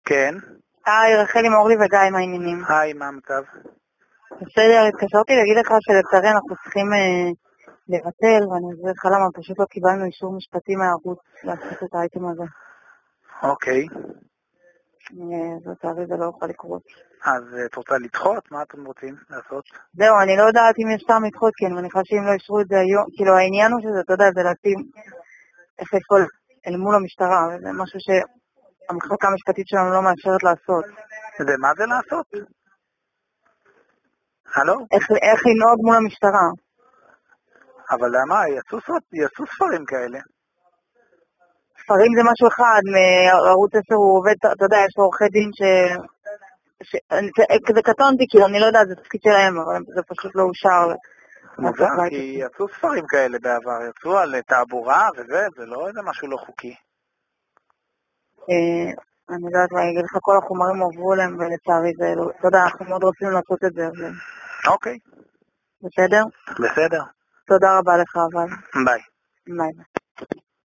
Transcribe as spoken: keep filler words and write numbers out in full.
כן. היי, רחלי מאורלי וגיא, מה העניינים? היי, מה המצב? בסדר, התקשרתי להגיד לך שלצערי אנחנו צריכים אה, לבטל, ואני אסביר לך למה, פשוט לא קיבלנו אישור משפטי מהערוץ לעשות את האייטם הזה. אוקיי. אה, לצערי זה לא יכול לקרות. אז את רוצה לדחות? מה אתם רוצים לעשות? זהו, אני לא יודעת אם יש טעם לדחות, כי אני מניחה שאם לא אישרו את זה היום, כאילו העניין הוא שזה, אתה יודע, זה לשים איך לפעול אל מול המשטרה, וזה משהו שהמחלקה המשפטית שלנו לא מאפשרת לעשות. זה מה זה לעשות? הלו? איך, איך לנהוג מול המשטרה. אבל למה? יצאו, יצאו ספרים כאלה. ספרים זה משהו אחד, מערוץ עשר הוא עובד, אתה יודע, יש לו עורכי דין ש... ש... זה, זה קטונתי, כאילו, אני לא יודעת, זה תפקיד שלהם, אבל זה פשוט לא אושר. מוזר, כי יצאו ספרים כאלה בעבר, יצאו על תעבורה וזה, זה לא איזה משהו לא חוקי. אני יודעת מה, אני אגיד לך, כל החומרים עוברו להם, ולצערי זה לא... אתה יודע, אנחנו מאוד רוצים לעשות את זה. אוקיי. בסדר? בסדר. תודה רבה לך, אבל. ביי. ביי.